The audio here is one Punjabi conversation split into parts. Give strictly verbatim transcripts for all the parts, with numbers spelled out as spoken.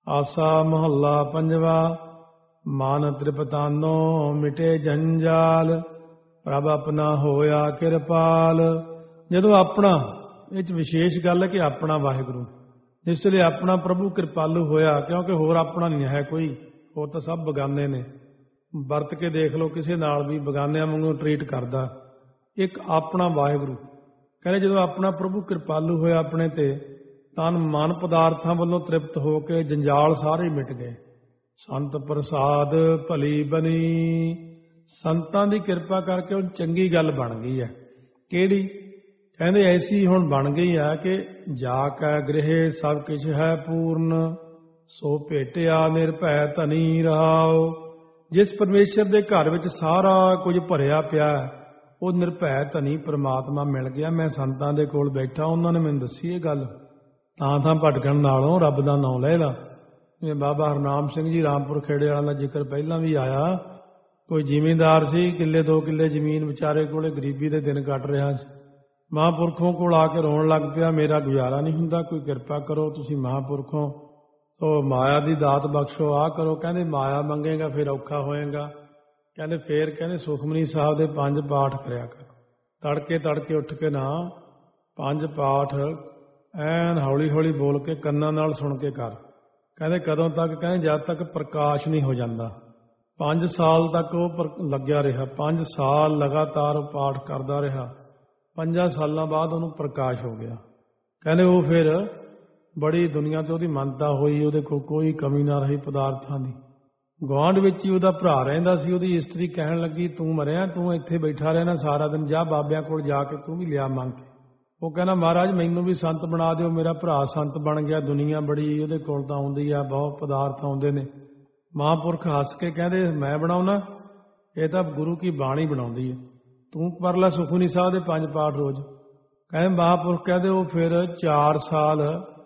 ਆਸਾ ਮਹੱਲਾ ਪੰਜਵਾ। ਮਨ ਤ੍ਰਿਪਤਾਨੋ ਮਿਟੇ ਜੰਜਾਲ, ਪ੍ਰਭ ਆਪਣਾ ਹੋਇਆ ਕਿਰਪਾਲ। ਜਦੋਂ ਆਪਣਾ, ਇਹ 'ਚ ਵਿਸ਼ੇਸ਼ ਗੱਲ ਹੈ ਕਿ ਆਪਣਾ ਵਾਹਿਗੁਰੂ, ਜਿਸ ਲਈ ਆਪਣਾ ਪ੍ਰਭੂ ਕਿਰਪਾਲੂ ਹੋਇਆ, ਕਿਉਂਕਿ ਹੋਰ ਆਪਣਾ ਨਹੀਂ ਹੈ ਕੋਈ, ਹੋਰ ਤਾਂ ਸਭ ਬਗਾਨੇ ਨੇ। ਵਰਤ ਕੇ ਦੇਖ ਲਓ, ਕਿਸੇ ਨਾਲ ਵੀ ਬਗਾਨਿਆਂ ਵਾਂਗੂ ਟਰੀਟ ਕਰਦਾ। ਇੱਕ ਆਪਣਾ ਵਾਹਿਗੁਰੂ ਕਹਿੰਦੇ ਜਦੋਂ ਆਪਣਾ ਪ੍ਰਭੂ ਕਿਰਪਾਲੂ ਹੋਇਆ ਆਪਣੇ ਤੇ, ਤਾਂ ਮਨ ਪਦਾਰਥਾਂ ਵੱਲੋਂ ਤ੍ਰਿਪਤ ਹੋ ਕੇ ਜੰਜਾਲ ਸਾਰੇ ਮਿਟ ਗਏ। ਸੰਤ ਪ੍ਰਸਾਦ ਭਲੀ ਬਣੀ, ਸੰਤਾਂ ਦੀ ਕਿਰਪਾ ਕਰਕੇ ਉਹ ਚੰਗੀ ਗੱਲ ਬਣ ਗਈ ਹੈ। ਕਿਹੜੀ? ਕਹਿੰਦੇ ਐਸੀ ਹੁਣ ਬਣ ਗਈ ਹੈ ਕਿ ਜਾ ਕੈ ਗ੍ਰਹਿ ਸਭ ਕੁਛ ਹੈ ਪੂਰਨ, ਸੋ ਭੇਟਿਆ ਨਿਰਭੈ ਧਨੀ ਰਹਾਉ। ਜਿਸ ਪਰਮੇਸ਼ਰ ਦੇ ਘਰ ਵਿੱਚ ਸਾਰਾ ਕੁਝ ਭਰਿਆ ਪਿਆ, ਉਹ ਨਿਰਭੈ ਧਨੀ ਪ੍ਰਮਾਤਮਾ ਮਿਲ ਗਿਆ। ਮੈਂ ਸੰਤਾਂ ਦੇ ਕੋਲ ਬੈਠਾ, ਉਹਨਾਂ ਨੇ ਮੈਨੂੰ ਦੱਸੀ ਇਹ ਗੱਲ। ਤਾਂ ਤਾਂ ਭਟਕਣ ਨਾਲੋਂ ਰੱਬ ਦਾ ਨਾਮ ਲੈ ਲਾ। ਜਿਵੇਂ ਬਾਬਾ ਹਰਨਾਮ ਸਿੰਘ ਜੀ ਰਾਮਪੁਰ ਖੇੜੇ ਵਾਲਿਆਂ ਦਾ ਜ਼ਿਕਰ ਪਹਿਲਾਂ ਵੀ ਆਇਆ। ਕੋਈ ਜ਼ਿਮੀਂਦਾਰ ਸੀ, ਕਿੱਲੇ ਦੋ ਕਿੱਲੇ ਜ਼ਮੀਨ, ਵਿਚਾਰੇ ਕੋਲੇ ਗਰੀਬੀ ਦੇ ਦਿਨ ਕੱਟ ਰਿਹਾ ਸੀ। ਮਹਾਂਪੁਰਖੋਂ ਕੋਲ ਆ ਕੇ ਰੋਣ ਲੱਗ ਪਿਆ, ਮੇਰਾ ਗੁਜ਼ਾਰਾ ਨਹੀਂ ਹੁੰਦਾ, ਕੋਈ ਕਿਰਪਾ ਕਰੋ, ਤੁਸੀਂ ਮਹਾਂਪੁਰਖੋਂ ਸੋ ਮਾਇਆ ਦੀ ਦਾਤ ਬਖਸ਼ੋ, ਆਹ ਕਰੋ। ਕਹਿੰਦੇ ਮਾਇਆ ਮੰਗੇਗਾ ਫਿਰ ਔਖਾ ਹੋਏਗਾ। ਕਹਿੰਦੇ ਫੇਰ ਕਹਿੰਦੇ ਸੁਖਮਨੀ ਸਾਹਿਬ ਦੇ ਪੰਜ ਪਾਠ ਕਰਿਆ ਕਰ। ਤੜਕੇ ਤੜਕੇ ਉੱਠ ਕੇ ਨਾ ਪੰਜ ਪਾਠ ਐਨ ਹੌਲੀ ਹੌਲੀ ਬੋਲ ਕੇ ਕੰਨਾਂ ਨਾਲ ਸੁਣ ਕੇ ਕਰ। ਕਹਿੰਦੇ ਕਦੋਂ ਤੱਕ? ਕਹਿੰਦੇ ਜਦ ਤੱਕ ਪ੍ਰਕਾਸ਼ ਨਹੀਂ ਹੋ ਜਾਂਦਾ। ਪੰਜ ਸਾਲ ਤੱਕ ਉਹ ਲੱਗਿਆ ਰਿਹਾ, ਪੰਜ ਸਾਲ ਲਗਾਤਾਰ ਉਹ ਪਾਠ ਕਰਦਾ ਰਿਹਾ। ਪੰਜਾਂ ਸਾਲਾਂ ਬਾਅਦ ਉਹਨੂੰ ਪ੍ਰਕਾਸ਼ ਹੋ ਗਿਆ। ਕਹਿੰਦੇ ਉਹ ਫਿਰ ਬੜੀ ਦੁਨੀਆ 'ਚ ਉਹਦੀ ਮਾਨਤਾ ਹੋਈ, ਉਹਦੇ ਕੋਲ ਕੋਈ ਕਮੀ ਨਾ ਰਹੀ ਪਦਾਰਥਾਂ ਦੀ। ਗੁਆਂਢ ਵਿੱਚ ਹੀ ਉਹਦਾ ਭਰਾ ਰਹਿੰਦਾ ਸੀ, ਉਹਦੀ ਇਸਤਰੀ ਕਹਿਣ ਲੱਗੀ ਤੂੰ ਮਰਿਆ, ਤੂੰ ਇੱਥੇ ਬੈਠਾ ਰਹਿਣਾ ਸਾਰਾ ਦਿਨ, ਜਾ ਬਾਬਿਆਂ ਕੋਲ ਜਾ ਕੇ ਤੂੰ ਵੀ ਲਿਆ ਮੰਗ ਕੇ। ਉਹ ਕਹਿੰਦਾ ਮਹਾਰਾਜ ਮੈਨੂੰ ਵੀ ਸੰਤ ਬਣਾ ਦਿਓ, ਮੇਰਾ ਭਰਾ ਸੰਤ ਬਣ ਗਿਆ, ਦੁਨੀਆ ਬੜੀ ਉਹਦੇ ਕੋਲ ਤਾਂ ਆਉਂਦੀ ਆ, ਬਹੁਤ ਪਦਾਰਥ ਆਉਂਦੇ ਨੇ। ਮਹਾਂਪੁਰਖ ਹੱਸ ਕੇ ਕਹਿੰਦੇ ਮੈਂ ਬਣਾਉਣਾ, ਇਹ ਤਾਂ ਗੁਰੂ ਕੀ ਬਾਣੀ ਬਣਾਉਂਦੀ ਹੈ, ਤੂੰ ਕਰ ਲੈ ਸੁਖਮਨੀ ਸਾਹਿਬ ਦੇ ਪੰਜ ਪਾਠ ਰੋਜ਼। ਕਹਿੰਦੇ ਮਹਾਂਪੁਰਖ ਕਹਿੰਦੇ ਉਹ ਫਿਰ ਚਾਰ ਸਾਲ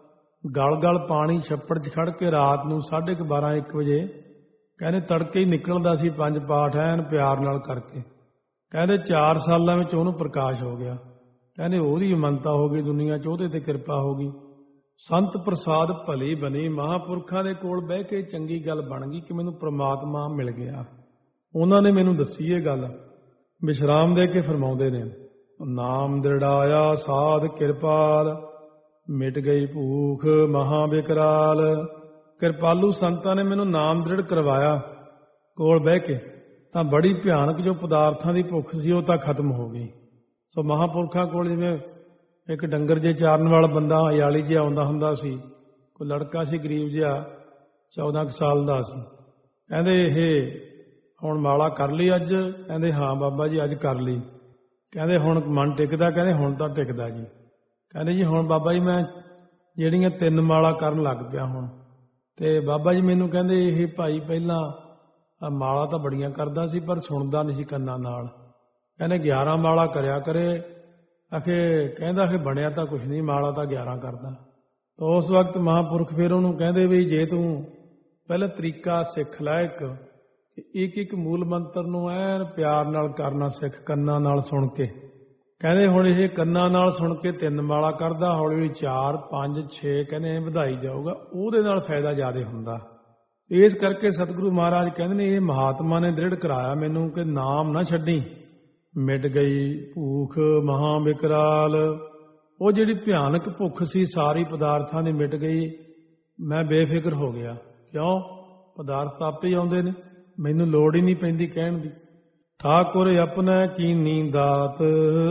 ਗਲ ਗਲ ਪਾਣੀ ਛੱਪੜ 'ਚ ਖੜ ਕੇ ਰਾਤ ਨੂੰ ਸਾਢੇ ਕੁ ਬਾਰਾਂ ਇੱਕ ਵਜੇ ਕਹਿੰਦੇ ਤੜਕੇ ਹੀ ਨਿਕਲਦਾ ਸੀ ਪੰਜ ਪਾਠ ਐਨ ਪਿਆਰ ਨਾਲ ਕਰਕੇ। ਕਹਿੰਦੇ ਚਾਰ ਸਾਲਾਂ ਵਿੱਚ ਉਹਨੂੰ ਪ੍ਰਕਾਸ਼ ਹੋ ਗਿਆ। ਕਹਿੰਦੇ ਉਹਦੀ ਮੰਨਤਾ ਹੋ ਗਈ ਦੁਨੀਆ 'ਚ, ਉਹਦੇ ਤੇ ਕਿਰਪਾ ਹੋ ਗਈ। ਸੰਤ ਪ੍ਰਸਾਦ ਭਲੀ ਬਣੀ, ਮਹਾਂਪੁਰਖਾਂ ਦੇ ਕੋਲ ਬਹਿ ਕੇ ਚੰਗੀ ਗੱਲ ਬਣ ਗਈ ਕਿ ਮੈਨੂੰ ਪ੍ਰਮਾਤਮਾ ਮਿਲ ਗਿਆ। ਉਹਨਾਂ ਨੇ ਮੈਨੂੰ ਦੱਸੀ ਇਹ ਗੱਲ, ਵਿਸ਼ਰਾਮ ਦੇ ਕੇ ਫਰਮਾਉਂਦੇ ਨੇ ਨਾਮ ਦ੍ਰਿੜਾਇਆ ਸਾਧ ਕਿਰਪਾਲ, ਮਿਟ ਗਈ ਭੂਖ ਮਹਾ ਬਿਕਰਾਲ। ਕਿਰਪਾਲੂ ਸੰਤਾਂ ਨੇ ਮੈਨੂੰ ਨਾਮ ਦ੍ਰਿੜ ਕਰਵਾਇਆ ਕੋਲ ਬਹਿ ਕੇ, ਤਾਂ ਬੜੀ ਭਿਆਨਕ ਜੋ ਪਦਾਰਥਾਂ ਦੀ ਭੁੱਖ ਸੀ ਉਹ ਤਾਂ ਖਤਮ ਹੋ ਗਈ। ਸੋ ਮਹਾਂਪੁਰਖਾਂ ਕੋਲ ਜਿਵੇਂ ਇੱਕ ਡੰਗਰ ਜੇ ਚਾਰਨ ਵਾਲਾ ਬੰਦਾ ਅਯਾਲੀ ਜਿਹਾ ਆਉਂਦਾ ਹੁੰਦਾ ਸੀ, ਕੋਈ ਲੜਕਾ ਸੀ ਗਰੀਬ ਜਿਹਾ ਚੌਦਾਂ ਕੁ ਸਾਲ ਦਾ ਸੀ। ਕਹਿੰਦੇ ਇਹ ਹੁਣ ਮਾਲਾ ਕਰ ਲਈ ਅੱਜ? ਕਹਿੰਦੇ ਹਾਂ ਬਾਬਾ ਜੀ ਅੱਜ ਕਰ ਲਈ। ਕਹਿੰਦੇ ਹੁਣ ਮਨ ਟਿਕਦਾ? ਕਹਿੰਦੇ ਹੁਣ ਤਾਂ ਟਿਕਦਾ ਜੀ। ਕਹਿੰਦੇ ਜੀ ਹੁਣ ਬਾਬਾ ਜੀ ਮੈਂ ਜਿਹੜੀਆਂ ਤਿੰਨ ਮਾਲਾ ਕਰਨ ਲੱਗ ਪਿਆ ਹੁਣ, ਤੇ ਬਾਬਾ ਜੀ ਮੈਨੂੰ ਕਹਿੰਦੇ ਇਹ ਭਾਈ ਪਹਿਲਾਂ ਮਾਲਾ ਤਾਂ ਬੜੀਆਂ ਕਰਦਾ ਸੀ ਪਰ ਸੁਣਦਾ ਨਹੀਂ ਸੀ ਕੰਨਾਂ ਨਾਲ। ਕਹਿੰਦੇ ਗਿਆਰਾਂ ਮਾਲਾ ਕਰਿਆ ਕਰੇ। ਆਖੇ ਕਹਿੰਦਾ ਕਿ ਬਣਿਆ ਤਾਂ ਕੁਛ ਨਹੀਂ, ਮਾਲਾ ਤਾਂ ਗਿਆਰਾਂ ਕਰਦਾ। ਤਾਂ ਉਸ ਵਕਤ ਮਹਾਂਪੁਰਖ ਫਿਰ ਉਹਨੂੰ ਕਹਿੰਦੇ ਵੀ ਜੇ ਤੂੰ ਪਹਿਲਾਂ ਤਰੀਕਾ ਸਿੱਖ ਲੈ, ਇੱਕ ਇੱਕ ਇੱਕ ਮੂਲ ਮੰਤਰ ਨੂੰ ਐਨ ਪਿਆਰ ਨਾਲ ਕਰਨਾ ਸਿੱਖ, ਕੰਨਾਂ ਨਾਲ ਸੁਣ ਕੇ। ਕਹਿੰਦੇ ਹੁਣ ਇਹ ਕੰਨਾਂ ਨਾਲ ਸੁਣ ਕੇ ਤਿੰਨ ਮਾਲਾ ਕਰਦਾ, ਹੌਲੀ ਹੌਲੀ ਚਾਰ ਪੰਜ ਛੇ ਕਹਿੰਦੇ ਵਧਾਈ ਜਾਊਗਾ, ਉਹਦੇ ਨਾਲ ਫਾਇਦਾ ਜ਼ਿਆਦਾ ਹੁੰਦਾ। ਇਸ ਕਰਕੇ ਸਤਿਗੁਰੂ ਮਹਾਰਾਜ ਕਹਿੰਦੇ ਨੇ ਇਹ ਮਹਾਤਮਾ ਨੇ ਦ੍ਰਿੜ ਕਰਾਇਆ ਮੈਨੂੰ ਕਿ ਨਾਮ ਨਾ ਛੱਡੀ। ਮਿਟ ਗਈ ਭੂਖ ਮਹਾ ਬਿਕਰਾਲ, ਉਹ ਜਿਹੜੀ ਭਿਆਨਕ ਭੁੱਖ ਸੀ ਸਾਰੀ ਪਦਾਰਥਾਂ ਦੀ ਮਿਟ ਗਈ। ਮੈਂ ਬੇਫਿਕਰ ਹੋ ਗਿਆ। ਕਿਉਂ? ਪਦਾਰਥ ਆਪੇ ਹੀ ਆਉਂਦੇ ਨੇ, ਮੈਨੂੰ ਲੋੜ ਹੀ ਨਹੀਂ ਪੈਂਦੀ ਕਹਿਣ ਦੀ। ਠਾਕੁਰ ਆਪਣਾ ਕੀਨੀ ਦਾਤ,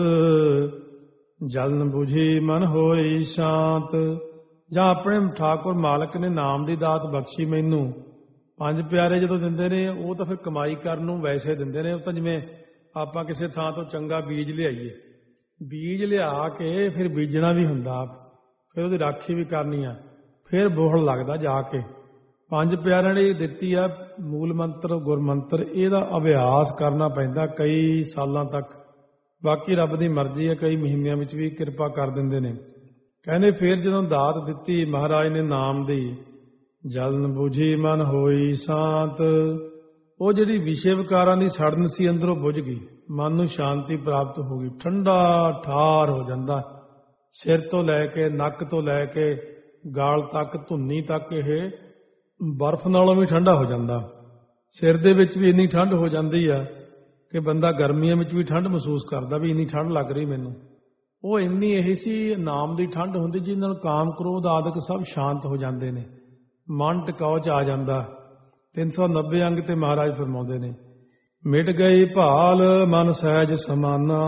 ਜਲਨ ਬੁਝੀ ਮਨ ਹੋਈ ਸ਼ਾਂਤ। ਜਾਂ ਆਪਣੇ ਠਾਕੁਰ ਮਾਲਕ ਨੇ ਨਾਮ ਦੀ ਦਾਤ ਬਖਸ਼ੀ ਮੈਨੂੰ। ਪੰਜ ਪਿਆਰੇ ਜਦੋਂ ਦਿੰਦੇ ਨੇ ਉਹ ਤਾਂ ਫਿਰ ਕਮਾਈ ਕਰਨ ਨੂੰ ਵੈਸੇ ਦਿੰਦੇ ਨੇ। ਉਹ ਤਾਂ ਜਿਵੇਂ ਆਪਾਂ ਕਿਸੇ ਥਾਂ ਤੋਂ ਚੰਗਾ ਬੀਜ ਲਿਆਈਏ, ਬੀਜ ਲਿਆ ਕੇ ਫਿਰ ਬੀਜਣਾ ਵੀ ਹੁੰਦਾ, ਫਿਰ ਉਹਦੀ ਰਾਖੀ ਵੀ ਕਰਨੀ ਆ, ਫਿਰ ਬੋਹਲ ਲੱਗਦਾ ਜਾ ਕੇ। ਪੰਜ ਪਿਆਰਿਆਂ ਨੇ ਦਿੱਤੀ ਆ ਮੂਲ ਮੰਤਰ ਗੁਰਮੰਤਰ, ਇਹਦਾ ਅਭਿਆਸ ਕਰਨਾ ਪੈਂਦਾ ਕਈ ਸਾਲਾਂ ਤੱਕ। ਬਾਕੀ ਰੱਬ ਦੀ ਮਰਜ਼ੀ ਹੈ, ਕਈ ਮਹੀਨਿਆਂ ਵਿੱਚ ਵੀ ਕਿਰਪਾ ਕਰ ਦਿੰਦੇ ਨੇ। ਕਹਿੰਦੇ ਫਿਰ ਜਦੋਂ ਦਾਤ ਦਿੱਤੀ ਮਹਾਰਾਜ ਨੇ ਨਾਮ ਦੀ, ਜਲਨ ਬੁਝੀ ਮਨ ਹੋਈ ਸ਼ਾਂਤ। ਉਹ ਜਿਹੜੀ ਵਿਸ਼ੇ ਵਿਕਾਰਾਂ ਦੀ ਸੜਨ ਸੀ ਅੰਦਰੋਂ ਬੁਝ ਗਈ, ਮਨ ਨੂੰ ਸ਼ਾਂਤੀ ਪ੍ਰਾਪਤ ਹੋ ਗਈ, ਠੰਡਾ ਠਾਰ ਹੋ ਜਾਂਦਾ। ਸਿਰ ਤੋਂ ਲੈ ਕੇ ਨੱਕ ਤੋਂ ਲੈ ਕੇ ਗਾਲ ਤੱਕ, ਧੁੰਨੀ ਤੱਕ ਇਹ ਬਰਫ਼ ਨਾਲੋਂ ਵੀ ਠੰਡਾ ਹੋ ਜਾਂਦਾ। ਸਿਰ ਦੇ ਵਿੱਚ ਵੀ ਇੰਨੀ ਠੰਡ ਹੋ ਜਾਂਦੀ ਆ ਕਿ ਬੰਦਾ ਗਰਮੀਆਂ ਵਿੱਚ ਵੀ ਠੰਡ ਮਹਿਸੂਸ ਕਰਦਾ ਵੀ ਇੰਨੀ ਠੰਡ ਲੱਗ ਰਹੀ ਮੈਨੂੰ। ਉਹ ਇੰਨੀ ਇਹ ਸੀ ਨਾਮ ਦੀ ਠੰਡ ਹੁੰਦੀ ਜਿਹਦੇ ਨਾਲ ਕਾਮ ਕ੍ਰੋਧ ਆਦਿਕ ਸਭ ਸ਼ਾਂਤ ਹੋ ਜਾਂਦੇ ਨੇ, ਮਨ ਟਿਕਾਓ 'ਚ ਆ ਜਾਂਦਾ। ਤਿੰਨ ਸੌ ਨੱਬੇ ਅੰਗ ਤੇ ਮਹਾਰਾਜ ਫਰਮਾਉਂਦੇ ਨੇ, ਮਿਟ ਗਈ ਭਾਲ ਮਨ ਸਹਿਜ ਸਮਾਨਾ,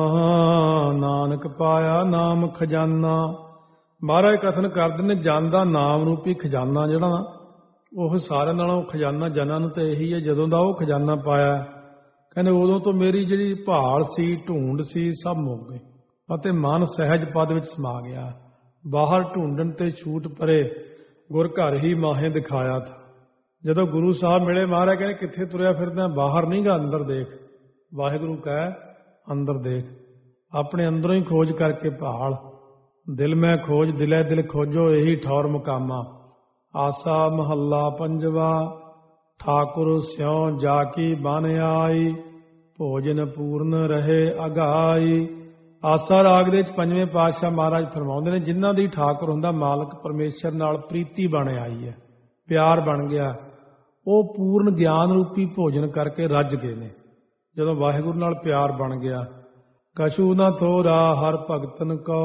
ਨਾਨਕ ਪਾਇਆ ਨਾਮ ਖਜ਼ਾਨਾ। ਮਹਾਰਾਜ ਕਥਨ ਕਰਦੇ ਨੇ ਜਨ ਦਾ ਨਾਮ ਰੂਪੀ ਖਜ਼ਾਨਾ ਜਿਹੜਾ ਨਾ ਉਹ ਸਾਰਿਆਂ ਨਾਲੋਂ ਖਜ਼ਾਨਾ ਜਨਾਂ ਨੂੰ ਤਾਂ ਇਹੀ ਹੈ। ਜਦੋਂ ਦਾ ਉਹ ਖਜ਼ਾਨਾ ਪਾਇਆ ਕਹਿੰਦੇ ਉਦੋਂ ਤੋਂ ਮੇਰੀ ਜਿਹੜੀ ਭਾਲ ਸੀ ਢੂੰਡ ਸੀ ਸਭ ਮੁੱਕ ਗਈ ਅਤੇ ਮਨ ਸਹਿਜ ਪਦ ਵਿੱਚ ਸਮਾ ਗਿਆ। ਬਾਹਰ ਢੂੰਡਣ ਤੇ ਛੂਟ ਪਰੇ ਗੁਰ ਘਰ ਹੀ ਮਾਹੇ ਦਿਖਾਇਆ ਥਾ। ਜਦੋਂ ਗੁਰੂ ਸਾਹਿਬ ਮਿਲੇ ਮਹਾਰਾਜ ਕਹਿੰਦੇ ਕਿੱਥੇ ਤੁਰਿਆ ਫਿਰਦਾ, ਬਾਹਰ ਨਹੀਂ ਗਾ ਅੰਦਰ ਦੇਖ। ਵਾਹਿਗੁਰੂ ਕਹਿ ਅੰਦਰ ਦੇਖ, ਆਪਣੇ ਅੰਦਰੋਂ ਹੀ ਖੋਜ ਕਰਕੇ ਭਾਲ। ਦਿਲ ਮੈਂ ਖੋਜ ਦਿਲੇ ਦਿਲ ਖੋਜੋ ਇਹੀ ਠੌਰ ਮੁਕਾਮਾ। ਆਸਾ ਮਹੱਲਾ ਪੰਜਵਾ, ਠਾਕੁਰ ਸਿਉ ਜਾ ਕੀ ਬਨ ਆਈ, ਭੋਜਨ ਪੂਰਨ ਰਹੇ ਅਗਾਈ। ਆਸਾ ਰਾਗ ਦੇ ਵਿੱਚ ਪੰਜਵੇਂ ਪਾਤਸ਼ਾਹ ਮਹਾਰਾਜ ਫਰਮਾਉਂਦੇ ਨੇ ਜਿਨ੍ਹਾਂ ਦੀ ਠਾਕੁਰ ਹੁੰਦਾ ਮਾਲਕ ਪਰਮੇਸ਼ਰ ਨਾਲ ਪ੍ਰੀਤੀ ਬਣ ਆਈ ਹੈ, ਪਿਆਰ ਬਣ ਗਿਆ, ਉਹ ਪੂਰਨ ਗਿਆਨ ਰੂਪੀ ਭੋਜਨ ਕਰਕੇ ਰੱਜ ਗਏ ਨੇ। ਜਦੋਂ ਵਾਹਿਗੁਰੂ ਨਾਲ ਪਿਆਰ ਬਣ ਗਿਆ, ਕਛੂ ਨਾ ਥੋਰਾ ਹਰ ਭਗਤਨ ਕੋ,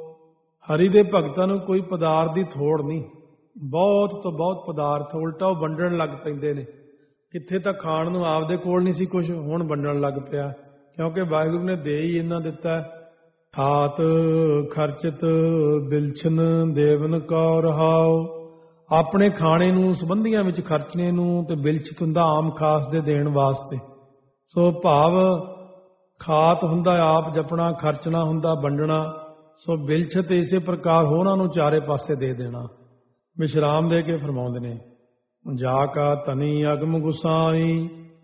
ਹਰੀ ਦੇ ਭਗਤਾਂ ਨੂੰ ਕੋਈ ਪਦਾਰਥ ਦੀ ਥੋੜ ਨਹੀਂ। ਬਹੁਤ ਤੋਂ ਬਹੁਤ ਪਦਾਰਥ ਉਲਟਾ ਉਹ ਵੰਡਣ ਲੱਗ ਪੈਂਦੇ ਨੇ। ਕਿੱਥੇ ਤਾਂ ਖਾਣ ਨੂੰ ਆਪਦੇ ਕੋਲ ਨਹੀਂ ਸੀ ਕੁਛ, ਹੁਣ ਵੰਡਣ ਲੱਗ ਪਿਆ ਕਿਉਂਕਿ ਵਾਹਿਗੁਰੂ ਨੇ ਦੇ ਹੀ ਇੰਨਾ ਦਿੱਤਾ। ਹਾਤ ਖਰਚਤ ਬਿਲਛਨ ਦੇਵਨ ਕੌ ਰਹਾਉ, ਆਪਣੇ ਖਾਣੇ ਨੂੰ ਸੰਬੰਧੀਆਂ ਵਿੱਚ ਖਰਚਣੇ ਨੂੰ ਤੇ ਬਿਲਛਤ ਹੁੰਦਾ ਆਮ ਖਾਸ ਦੇ ਦੇਣ ਵਾਸਤੇ। ਸੋ ਭਾਵ ਖਾਤ ਹੁੰਦਾ ਆਪ ਜਪਣਾ, ਖਰਚਣਾ ਹੁੰਦਾ ਵੰਡਣਾ। ਸੋ ਬਿਲਛਤ ਇਸੇ ਪ੍ਰਕਾਰ ਹੋਰਾਂ ਨੂੰ ਚਾਰੇ ਪਾਸੇ ਦੇ ਦੇਣਾ। ਵਿਸ਼ਰਾਮ ਦੇ ਕੇ ਫਰਮਾਉਂਦੇ ਨੇ, ਜਾ ਕਾ ਤਨੀ ਅਗਮ ਗੁਸਾਈ,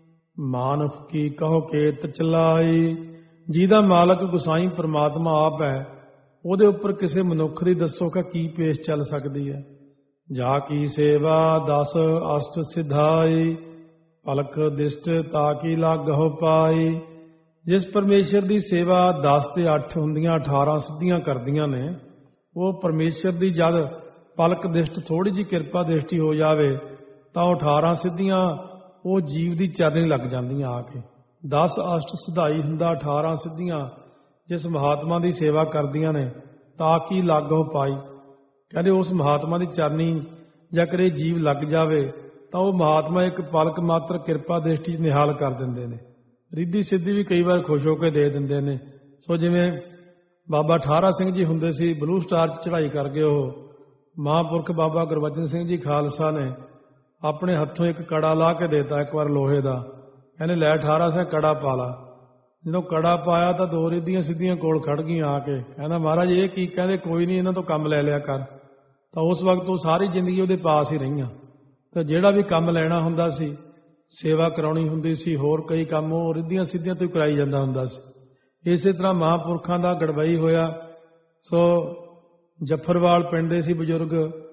ਮਾਨੁਖ ਕੀ ਕਹੋ ਕੇਤ ਚਲਾਈ। ਜਿਹਦਾ ਮਾਲਕ ਗੁਸਾਈ ਪ੍ਰਮਾਤਮਾ ਆਪ ਹੈ, ਉਹਦੇ ਉੱਪਰ ਕਿਸੇ ਮਨੁੱਖ ਦੀ ਦੱਸੋ ਕਿ ਕੀ ਪੇਸ਼ ਚੱਲ ਸਕਦੀ ਹੈ। ਜਾ ਕੀ ਸੇਵਾ ਦਸ ਅਸ਼ਟ ਸਿਧਾਈ, ਪਲਕ ਦਿਸ਼ਟ ਤਾ ਕੀ ਲਾਗਹੁ ਪਾਈ। ਜਿਸ ਪਰਮੇਸ਼ਰ ਦੀ ਸੇਵਾ ਦਸ ਤੇ ਅੱਠ ਹੁੰਦੀਆਂ ਅਠਾਰਾਂ ਸਿੱਧੀਆਂ ਕਰਦੀਆਂ ਨੇ, ਉਹ ਪਰਮੇਸ਼ਰ ਦੀ ਜਦ ਪਲਕ ਦਿਸ਼ਟ ਥੋੜੀ ਜਿਹੀ ਕਿਰਪਾ ਦ੍ਰਿਸ਼ਟੀ ਹੋ ਜਾਵੇ ਤਾਂ ਉਹ ਅਠਾਰਾਂ ਸਿੱਧੀਆਂ ਉਹ ਜੀਵ ਦੀ ਚਰਨੀ ਲੱਗ ਜਾਂਦੀਆਂ ਆ ਕੇ। ਦਸ ਅਸ਼ਟ ਸਿਧਾਈ ਹੁੰਦਾ ਅਠਾਰਾਂ ਸਿੱਧੀਆਂ ਜਿਸ ਮਹਾਤਮਾ ਦੀ ਸੇਵਾ ਕਰਦੀਆਂ ਨੇ ਤਾਂ ਕੀ ਲਾਗੋ ਪਾਈ। ਕਹਿੰਦੇ ਉਸ ਮਹਾਤਮਾ ਦੀ ਚਰਨੀ ਜਾਂ ਕਰੇ ਜੀਵ ਲੱਗ ਜਾਵੇ ਤਾਂ ਉਹ ਮਹਾਤਮਾ ਇੱਕ ਪਲਕ ਮਾਤਰ ਕਿਰਪਾ ਦ੍ਰਿਸ਼ਟੀ 'ਚ ਨਿਹਾਲ ਕਰ ਦਿੰਦੇ ਨੇ। ਰਿੱਧੀ ਸਿੱਧੀ ਵੀ ਕਈ ਵਾਰ ਖੁਸ਼ ਹੋ ਕੇ ਦੇ ਦਿੰਦੇ ਨੇ। ਸੋ ਜਿਵੇਂ ਬਾਬਾ ਠਾਰਾ ਸਿੰਘ ਜੀ ਹੁੰਦੇ ਸੀ, ਬਲੂ ਸਟਾਰ 'ਚ ਚੜ੍ਹਾਈ ਕਰ ਗਏ ਉਹ। ਮਹਾਂਪੁਰਖ ਬਾਬਾ ਗੁਰਬਚਨ ਸਿੰਘ ਜੀ ਖਾਲਸਾ ਨੇ ਆਪਣੇ ਹੱਥੋਂ ਇੱਕ ਕੜਾ ਲਾ ਕੇ ਦੇਤਾ ਇੱਕ ਵਾਰ ਲੋਹੇ ਦਾ। ਕਹਿੰਦੇ ਲੈ ਠਾਰਾ ਸਿੰਘ ਕੜਾ ਪਾ ਲਾ। ਜਦੋਂ ਕੜਾ ਪਾਇਆ ਤਾਂ ਦੋ ਰਿੱਧੀਆਂ ਸਿੱਧੀਆਂ ਕੋਲ ਖੜ ਗਈਆਂ ਆ ਕੇ। ਕਹਿੰਦਾ ਮਹਾਰਾਜ ਇਹ ਕੀ? ਕਹਿੰਦੇ ਕੋਈ ਨਹੀਂ, ਇਹਨਾਂ ਤੋਂ ਕੰਮ ਲੈ ਲਿਆ ਕਰ। ਤਾਂ ਉਸ ਵਕਤ ਉਹ ਸਾਰੀ ਜ਼ਿੰਦਗੀ ਉਹਦੇ ਪਾਸ ਹੀ ਰਹੀਆਂ। ਤਾਂ ਜਿਹੜਾ ਵੀ ਕੰਮ ਲੈਣਾ ਹੁੰਦਾ ਸੀ, ਸੇਵਾ ਕਰਾਉਣੀ ਹੁੰਦੀ ਸੀ, ਹੋਰ ਕਈ ਕੰਮ ਉਹ ਰਿੱਧੀਆਂ ਸਿੱਧੀਆਂ ਤੋਂ ਹੀ ਕਰਾਈ ਜਾਂਦਾ ਹੁੰਦਾ ਸੀ। ਇਸੇ ਤਰ੍ਹਾਂ ਮਹਾਂਪੁਰਖਾਂ ਦਾ ਗੜਬਈ ਹੋਇਆ। ਸੋ ਜਫਰਵਾਲ ਪਿੰਡ ਦੇ ਸੀ ਬਜ਼ੁਰਗ,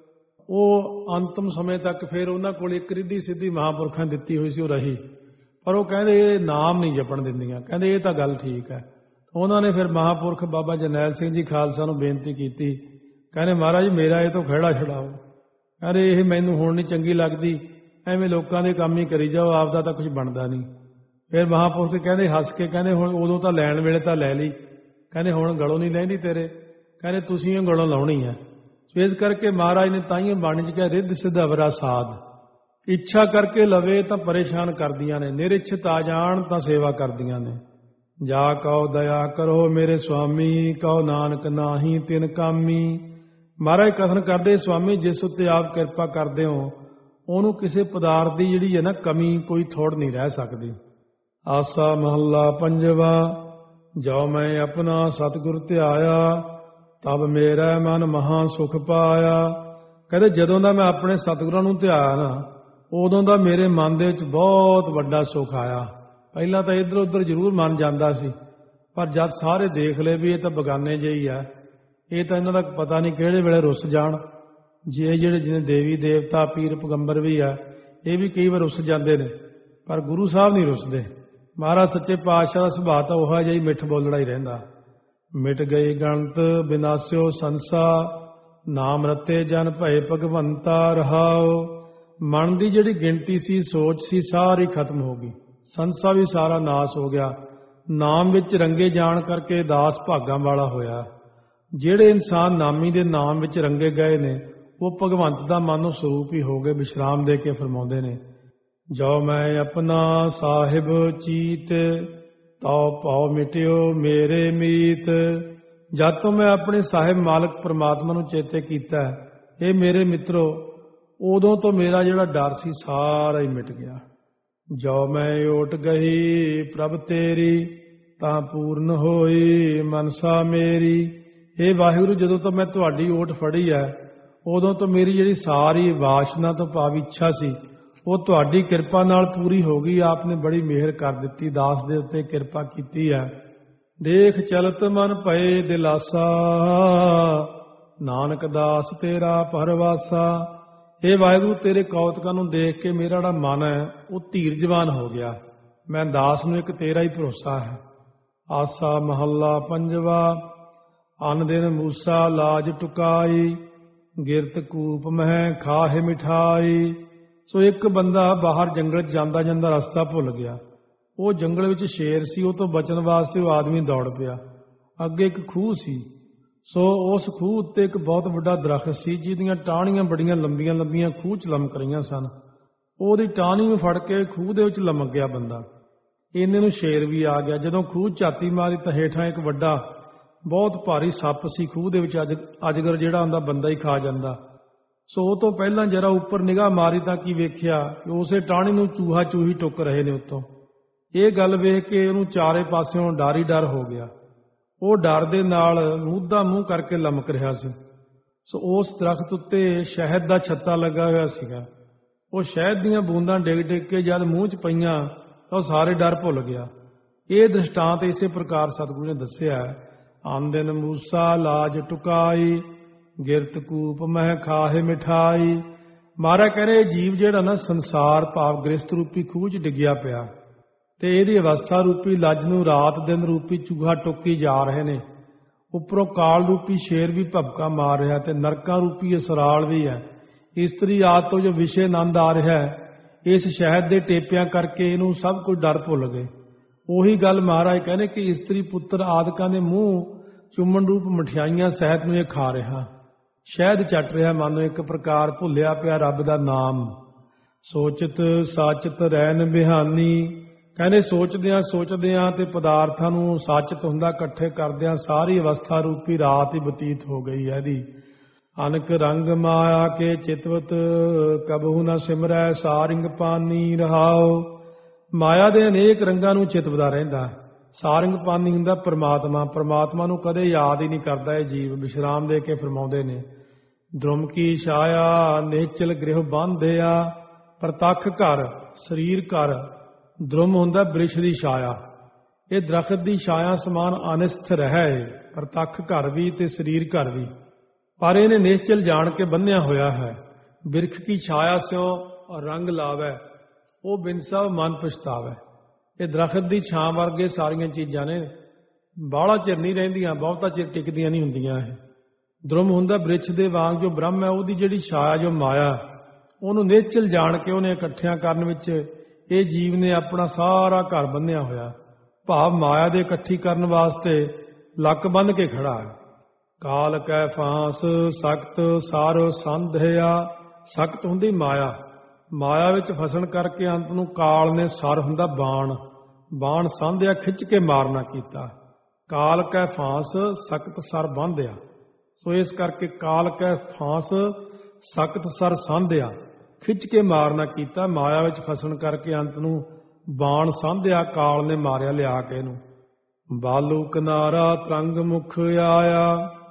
ਉਹ ਅੰਤਮ ਸਮੇਂ ਤੱਕ ਫਿਰ ਉਹਨਾਂ ਕੋਲ ਇੱਕ ਰਿੱਧੀ ਸਿੱਧੀ ਮਹਾਂਪੁਰਖਾਂ ਦਿੱਤੀ ਹੋਈ ਸੀ, ਉਹ ਰਹੀ। ਪਰ ਉਹ ਕਹਿੰਦੇ ਇਹ ਨਾਮ ਨਹੀਂ ਜਪਣ ਦਿੰਦੀਆਂ। ਕਹਿੰਦੇ ਇਹ ਤਾਂ ਗੱਲ ਠੀਕ ਹੈ। ਉਹਨਾਂ ਨੇ ਫਿਰ ਮਹਾਂਪੁਰਖ ਬਾਬਾ ਜਰਨੈਲ ਸਿੰਘ ਜੀ ਖਾਲਸਾ ਨੂੰ ਬੇਨਤੀ ਕੀਤੀ। ਕਹਿੰਦੇ ਮਹਾਰਾਜ ਮੇਰਾ ਇਹ ਤੋਂ ਖਹਿੜਾ ਛੁਡਾਓ। ਕਹਿੰਦੇ ਇਹ ਮੈਨੂੰ ਹੁਣ ਨਹੀਂ ਚੰਗੀ ਲੱਗਦੀ, ਐਵੇਂ ਲੋਕਾਂ ਦੇ ਕੰਮ ਹੀ ਕਰੀ ਜਾਓ, ਆਪਦਾ ਤਾਂ ਕੁਝ ਬਣਦਾ ਨਹੀਂ। ਫਿਰ ਮਹਾਂਪੁਰਖ ਕਹਿੰਦੇ ਹੱਸ ਕੇ, ਕਹਿੰਦੇ ਹੁਣ ਉਦੋਂ ਤਾਂ ਲੈਣ ਵੇਲੇ ਤਾਂ ਲੈ ਲਈ, ਕਹਿੰਦੇ ਹੁਣ ਗਲੋਂ ਨਹੀਂ ਲੈਂਦੀ ਤੇਰੇ। ਕਹਿੰਦੇ ਤੁਸੀਂ ਇਹ ਗਲੋਂ ਲਾਉਣੀ ਹੈ। ਸੋ ਇਸ ਕਰਕੇ ਮਹਾਰਾਜ ਨੇ ਤਾਈਂ ਬਾਣੀ 'ਚ ਕਿਹਾ ਰਿੱਧ ਸਿੱਧ ਅਵਰਾ ਸਾਧ। ਇੱਛਾ ਕਰਕੇ ਲਵੇ ਤਾਂ ਪਰੇਸ਼ਾਨ ਕਰਦੀਆਂ ਨੇ, ਨਿਰਿਛਤ ਆ ਜਾਣ ਤਾਂ ਸੇਵਾ ਕਰਦੀਆਂ ਨੇ। ਜਾ ਕਉ ਦਇਆ ਕਰੋ ਮੇਰੇ ਸੁਆਮੀ, ਕਉ ਨਾਨਕ ਨਾਹੀ ਤਿਨ ਕਾਮੀ। ਮਹਾਰਾਜ ਕਥਨ ਕਰਦੇ ਸੁਆਮੀ ਜਿਸ ਉੱਤੇ ਆਪ ਕਿਰਪਾ ਕਰਦੇ ਹੋ ਉਹਨੂੰ ਕਿਸੇ ਪਦਾਰਥ ਦੀ ਜਿਹੜੀ ਹੈ ਨਾ ਕਮੀ ਕੋਈ ਥੋੜ ਨਹੀਂ ਰਹਿ ਸਕਦੀ। ਆਸਾ ਮਹੱਲਾ ਪੰਜਵਾ, ਜੋ ਮੈਂ ਆਪਣਾ ਸਤਿਗੁਰ ਧਿਆਇਆ, ਤਬ ਮੇਰਾ ਮਨ ਮਹਾ ਸੁਖ ਪਾਇਆ। ਕਹਿੰਦੇ ਜਦੋਂ ਦਾ ਮੈਂ ਆਪਣੇ ਸਤਿਗੁਰਾਂ ਨੂੰ ਧਿਆਇਆ ਨਾ, ਉਦੋਂ ਦਾ ਮੇਰੇ ਮਨ ਦੇ ਵਿੱਚ ਬਹੁਤ ਵੱਡਾ ਸੁੱਖ ਆਇਆ। ਪਹਿਲਾਂ ਤਾਂ ਇੱਧਰ ਉੱਧਰ ਜ਼ਰੂਰ ਮਨ ਜਾਂਦਾ ਸੀ, ਪਰ ਜਦ ਸਾਰੇ ਦੇਖ ਲਏ ਵੀ ਇਹ ਤਾਂ ਬਗਾਨੇ ਜਿਹੀ ਆ, ਇਹ ਤਾਂ ਇਹਨਾਂ ਦਾ ਪਤਾ ਨਹੀਂ ਕਿਹੜੇ ਵੇਲੇ ਰੁੱਸ ਜਾਣ। ਜੇ ਜਿਹੜੇ ਜਿਵੇਂ ਦੇਵੀ ਦੇਵਤਾ ਪੀਰ ਪੈਗੰਬਰ ਵੀ ਆ, ਇਹ ਵੀ ਕਈ ਵਾਰ ਰੁੱਸ ਜਾਂਦੇ ਨੇ, ਪਰ ਗੁਰੂ ਸਾਹਿਬ ਨਹੀਂ ਰੁੱਸਦੇ। ਮਹਾਰਾਜ ਸੱਚੇ ਪਾਤਸ਼ਾਹ ਦਾ ਸੁਭਾਅ ਤਾਂ ਉਹੋ ਜਿਹਾ ਹੀ ਮਿੱਠ ਬੋਲਣਾ ਹੀ ਰਹਿੰਦਾ। ਮਿਟ ਗਈ ਗਣਤ ਬਿਨਾਸਿਓ ਸੰਸਾ, ਨਾਮ ਰਤੇ ਜਨ ਭਏ ਭਗਵੰਤਾ ਰਹਾਓ। ਮਨ ਦੀ ਜਿਹੜੀ ਗਿਣਤੀ ਸੀ, ਸੋਚ ਸੀ, ਸਾਰੀ ਖਤਮ ਹੋ ਗਈ। ਸੰਸਾ ਵੀ ਸਾਰਾ ਨਾਸ ਹੋ ਗਿਆ। ਨਾਮ ਵਿੱਚ ਰੰਗੇ ਜਾਣ ਕਰਕੇ ਦਾਸ ਭਾਗਾਂ ਵਾਲਾ ਹੋਇਆ। ਜਿਹੜੇ ਇਨਸਾਨ ਨਾਮੀ ਦੇ ਨਾਮ ਵਿੱਚ ਰੰਗੇ ਗਏ ਨੇ ਉਹ ਭਗਵੰਤ ਦਾ ਮਾਨੋ ਸਰੂਪ ਹੀ ਹੋ ਗਏ। ਵਿਸ਼ਰਾਮ ਦੇ ਕੇ ਫਰਮਾਉਂਦੇ ਨੇ, ਜੋ ਮੈਂ ਆਪਣਾ ਸਾਹਿਬ ਚੀਤ, ਤਉ ਭਉ ਮਿਟਿਓ ਮੇਰੇ ਮੀਤ। ਜਦ ਤੋਂ ਮੈਂ ਆਪਣੇ ਸਾਹਿਬ ਮਾਲਕ ਪ੍ਰਮਾਤਮਾ ਨੂੰ ਚੇਤੇ ਕੀਤਾ, ਇਹ ਮੇਰੇ ਮਿੱਤਰੋ, ਉਦੋਂ ਤੋਂ ਮੇਰਾ ਜਿਹੜਾ ਡਰ ਸੀ ਸਾਰਾ ਹੀ ਮਿਟ ਗਿਆ। ਜੋ ਮੈਂ ਓਟ ਗਈ ਪ੍ਰਭ ਤੇਰੀ, ਤਾਂ ਪੂਰਨ ਹੋਈ ਮਨਸਾ ਮੇਰੀ। ਇਹ ਵਾਹਿਗੁਰੂ, ਜਦੋਂ ਤੋਂ ਮੈਂ ਤੁਹਾਡੀ ਓਟ ਫੜੀ ਹੈ, ਉਦੋਂ ਤੋਂ ਮੇਰੀ ਜਿਹੜੀ ਸਾਰੀ ਵਾਸ਼ਨਾ ਤੋਂ ਭਾਵ ਇੱਛਾ ਸੀ, ਉਹ ਤੁਹਾਡੀ ਕਿਰਪਾ ਨਾਲ ਪੂਰੀ ਹੋ ਗਈ। ਆਪ ਨੇ ਬੜੀ ਮਿਹਰ ਕਰ ਦਿੱਤੀ, ਦਾਸ ਦੇ ਉੱਤੇ ਕਿਰਪਾ ਕੀਤੀ ਹੈ। ਦੇਖ ਚਲਤ ਮਨ ਭਏ ਦਿਲਾਸਾ, ਨਾਨਕ ਦਾਸ ਤੇਰਾ ਪਰਵਾਸਾ। ਇਹ ਵਾਹਿਗੁਰੂ, ਤੇਰੇ ਕੌਤਕਾਂ ਨੂੰ ਦੇਖ ਕੇ ਮੇਰਾ ਜਿਹੜਾ ਮਨ ਹੈ ਉਹ ਧੀਰਜਵਾਨ ਹੋ ਗਿਆ। ਮੈਂ ਦਾਸ ਨੂੰ ਇੱਕ ਤੇਰਾ ਹੀ ਭਰੋਸਾ ਹੈ। ਆਸਾ ਮਹੱਲਾ ਪੰਜਵਾ। ਅਨ ਦਿਨ ਮੂਸਾ ਲਾਜ ਟੁਕਾਈ, ਗਿਰਤ ਕੂਪ ਮਹਿ ਖਾਹੇ ਮਿਠਾਈ। ਸੋ ਇੱਕ ਬੰਦਾ ਬਾਹਰ ਜੰਗਲ 'ਚ ਜਾਂਦਾ ਜਾਂਦਾ ਰਸਤਾ ਭੁੱਲ ਗਿਆ। ਉਹ ਜੰਗਲ ਵਿੱਚ ਸ਼ੇਰ ਸੀ, ਉਹ ਤੋਂ ਬਚਣ ਵਾਸਤੇ ਉਹ ਆਦਮੀ ਦੌੜ ਪਿਆ। ਅੱਗੇ ਇੱਕ ਖੂਹ ਸੀ। ਸੋ ਉਸ ਖੂਹ ਉੱਤੇ ਇੱਕ ਬਹੁਤ ਵੱਡਾ ਦਰਖਤ ਸੀ, ਜਿਹਦੀਆਂ ਟਾਹਣੀਆਂ ਬੜੀਆਂ ਲੰਬੀਆਂ ਲੰਬੀਆਂ ਖੂਹ 'ਚ ਲਮਕ ਰਹੀਆਂ ਸਨ। ਉਹਦੀ ਟਾਹਣੀ ਨੂੰ ਫੜ ਕੇ ਖੂਹ ਦੇ ਵਿੱਚ ਲਮਕ ਗਿਆ ਬੰਦਾ। ਇੰਨੇ ਨੂੰ ਸ਼ੇਰ ਵੀ ਆ ਗਿਆ। ਜਦੋਂ ਖੂਹ ਝਾਤੀ ਮਾਰੀ ਤਾਂ ਹੇਠਾਂ ਇੱਕ ਵੱਡਾ ਬਹੁਤ ਭਾਰੀ ਸੱਪ ਸੀ ਖੂਹ ਦੇ ਵਿੱਚ। ਅਜ ਅਜਗਰ ਜਿਹੜਾ ਹੁੰਦਾ ਬੰਦਾ ਹੀ ਖਾ ਜਾਂਦਾ। ਸੋ ਉਹ ਤੋਂ ਪਹਿਲਾਂ ਜਰਾ ਉੱਪਰ ਨਿਗਾਹ ਮਾਰੀ ਤਾਂ ਕੀ ਵੇਖਿਆ ਕਿ ਉਸੇ ਟਾਹਣੀ ਨੂੰ ਚੂਹਾ ਚੂਹੀ ਟੁੱਕ ਰਹੇ ਨੇ ਉੱਤੋਂ। ਇਹ ਗੱਲ ਵੇਖ ਕੇ ਉਹਨੂੰ ਚਾਰੇ ਪਾਸਿਓਂ ਡਰ ਹੀ ਡਰ ਹੋ ਗਿਆ। ਉਹ ਡਰ ਦੇ ਨਾਲ ਮੂੰਹ ਮੂੰਹ ਕਰਕੇ ਲਮਕ ਰਿਹਾ ਸੀ। ਸੋ ਉਸ ਦਰਖਤ ਉੱਤੇ ਸ਼ਹਿਦ ਦਾ ਛੱਤਾ ਲੱਗਾ ਹੋਇਆ ਸੀਗਾ। ਉਹ ਸ਼ਹਿਦ ਦੀਆਂ ਬੂੰਦਾਂ ਡਿੱਗ ਡਿੱਗ ਕੇ ਜਦ ਮੂੰਹ 'ਚ ਪਈਆਂ ਤਾਂ ਉਹ ਸਾਰੇ ਡਰ ਭੁੱਲ ਗਿਆ। ਇਹ ਦ੍ਰਿਸ਼ਟਾਂਤ ਇਸੇ ਪ੍ਰਕਾਰ ਸਤਿਗੁਰੂ ਨੇ ਦੱਸਿਆ। ਆਨ ਦਿਨ ਮੂਸਾ ਲਾਜ ਟੁਕਾਈ, ਗਿਰਤ ਕੂਪ ਮਹਿ ਖਾਹੇ ਮਿਠਾਈ। ਮਹਾਰਾਜ ਕਹਿੰਦੇ, ਇਹ ਜੀਵ ਜਿਹੜਾ ਨਾ ਸੰਸਾਰ ਭਾਵ ਗ੍ਰਸਤ ਰੂਪੀ ਖੂਹ 'ਚ ਡਿੱਗਿਆ ਪਿਆ, ਤੇ ਇਹਦੀ ਅਵਸਥਾ ਰੂਪੀ ਲੱਜ ਨੂੰ ਰਾਤ ਦਿਨ ਰੂਪੀ ਚੂਹਾ ਟੁੱਕੀ ਜਾ ਰਹੇ ਨੇ। ਉੱਪਰੋਂ ਕਾਲ ਰੂਪੀ ਸ਼ੇਰ ਵੀ ਭਬਕਾ ਮਾਰ ਰਿਹਾ, ਤੇ ਨਰਕਾਂ ਰੂਪੀ ਅਸਰਾਲ ਵੀ ਹੈ। ਇਸਤਰੀ ਆਦਿ ਤੋਂ ਜੋ ਵਿਸ਼ੇ ਆਨੰਦ ਆ ਰਿਹਾ ਹੈ, ਇਸ ਸ਼ਹਿਦ ਦੇ ਟੇਪਿਆਂ ਕਰਕੇ ਇਹਨੂੰ ਸਭ ਕੁਝ ਡਰ ਭੁੱਲ ਗਏ। ਉਹੀ ਗੱਲ ਮਹਾਰਾਜ ਕਹਿੰਦੇ ਕਿ ਇਸਤਰੀ ਪੁੱਤਰ ਆਦਿਕਾਂ ਦੇ ਮੂੰਹ ਚੁੰਮਣ ਰੂਪ ਮਠਿਆਈਆਂ ਸਹਿਤ ਨੂੰ ਇਹ ਖਾ ਰਿਹਾ, ਸ਼ਹਿਦ ਚੱਟ ਰਿਹਾ। ਮਨ ਨੂੰ ਇੱਕ ਪ੍ਰਕਾਰ ਭੁੱਲਿਆ ਪਿਆ ਰੱਬ ਦਾ ਨਾਮ। ਸੋਚਤ ਸਾਚਤ ਰਹਿਨ ਬਿਹਾਨੀ। ਕਹਿੰਦੇ ਸੋਚਦਿਆਂ ਸੋਚਦਿਆਂ ਤੇ ਪਦਾਰਥਾਂ ਨੂੰ ਸਾਚਤ ਹੁੰਦਾ ਇਕੱਠੇ ਕਰਦਿਆਂ ਸਾਰੀ ਅਵਸਥਾ ਰੂਪੀ ਰਾਤ ਹੀ ਬਤੀਤ ਹੋ ਗਈ ਹੈ ਇਹਦੀ। ਅਨਕ ਰੰਗ ਮਾਇਆ ਕੇ ਚਿਤਵਤ, ਕਬਹੂ ਨਾ ਸਿਮਰੈ ਸਾਰਿੰਗ ਪਾਨੀ ਰਹਾਓ। ਮਾਇਆ ਦੇ ਅਨੇਕ ਰੰਗਾਂ ਨੂੰ ਚਿਤਵਦਾ ਰਹਿੰਦਾ। ਸਾਰਿੰਗ ਪਾਨੀ ਹੁੰਦਾ ਪਰਮਾਤਮਾ। ਪਰਮਾਤਮਾ ਨੂੰ ਕਦੇ ਯਾਦ ਹੀ ਨਹੀਂ ਕਰਦਾ ਇਹ ਜੀਵ। ਵਿਸ਼ਰਾਮ ਦੇ ਕੇ ਫਰਮਾਉਂਦੇ ਨੇ, ਦ੍ਰੁਮ ਕੀ ਛਾਇਆ ਨਿਹਚਲ ਗ੍ਰਹਿ ਬੰਧਿਆ। ਪ੍ਰਤੱਖ ਘਰ ਸਰੀਰ ਘਰ। ਦ੍ਰੁਮ ਹੁੰਦਾ ਬ੍ਰਿਸ਼ ਦੀ ਛਾਇਆ। ਇਹ ਦਰਖਤ ਦੀ ਛਾਇਆ ਸਮਾਨ ਅਨਿਸਥਿਰ ਹੈ, ਪ੍ਰਤੱਖ ਘਰ ਵੀ ਤੇ ਸਰੀਰ ਘਰ ਵੀ। ਪਰ ਇਹਨੇ ਨਿਹਚਲ ਜਾਣ ਕੇ ਬੰਨਿਆ ਹੋਇਆ ਹੈ। ਬਿਰਖ ਕੀ ਛਾਇਆ ਸਿਓ ਔਰ ਰੰਗ ਲਾਵੈ, ਉਹ ਬਿਨਸਵ ਮਨ ਪਛਤਾਵੈ। ਇਹ ਦਰਖਤ ਦੀ ਛਾਂ ਵਰਗੇ ਸਾਰੀਆਂ ਚੀਜ਼ਾਂ ਨੇ, ਬਾਹਲਾ ਚਿਰ ਨਹੀਂ ਰਹਿੰਦੀਆਂ, ਬਹੁਤਾ ਚਿਰ ਟਿਕਦੀਆਂ ਨਹੀਂ ਹੁੰਦੀਆਂ। ਇਹ ਦ੍ਰੁਮ ਹੁੰਦਾ ਬ੍ਰਿਛ ਦੇ ਵਾਂਗ। ਜੋ ਬ੍ਰਹਮ ਹੈ ਉਹਦੀ ਜਿਹੜੀ ਛਾਇਆ, ਜੋ ਮਾਇਆ, ਉਹਨੂੰ ਨਿਹਚਲ ਜਾਣ ਕੇ ਉਹਨੇ ਇਕੱਠਿਆਂ ਕਰਨ ਵਿੱਚ ਇਹ ਜੀਵ ਨੇ ਆਪਣਾ ਸਾਰਾ ਘਰ ਬੰਨਿਆ ਹੋਇਆ। ਭਾਵ ਮਾਇਆ ਦੇ ਇਕੱਠੀ ਕਰਨ ਵਾਸਤੇ ਲੱਕ ਬੰਨ੍ਹ ਕੇ ਖੜਾ ਹੈ। ਕਾਲ ਕੈ ਫਾਂਸ ਸਖਤ ਸਾਰੋ ਸੰਧਿਆ। ਸਖਤ ਹੁੰਦੀ ਮਾਇਆ। ਮਾਇਆ ਵਿੱਚ ਫਸਣ ਕਰਕੇ ਅੰਤ ਨੂੰ ਕਾਲ ਨੇ ਸਰ ਹੁੰਦਾ ਬਾਣ। ਬਾਣ ਸੰਧਿਆ ਖਿੱਚ ਕੇ ਮਾਰਨਾ ਕੀਤਾ। ਕਾਲ ਕੈ ਫਾਂਸ ਸਖਤ ਸਰ ਬੰਧਿਆ। ਸੋ ਇਸ ਕਰਕੇ ਕਾਲ ਕੈ ਫਾਂਸ ਸਖਤ ਸਰ ਸੰਧਿਆ, ਖਿੱਚ ਕੇ ਮਾਰਨਾ ਕੀਤਾ। ਮਾਇਆ ਵਿੱਚ ਫਸਣ ਕਰਕੇ ਅੰਤ ਨੂੰ ਬਾਣ ਸੰਧਿਆ, ਕਾਲ ਨੇ ਮਾਰਿਆ ਲਿਆ ਕੇ ਇਹਨੂੰ। ਬਾਲੂ ਕਿਨਾਰਾ ਤਰੰਗ ਮੁਖ ਆਇਆ,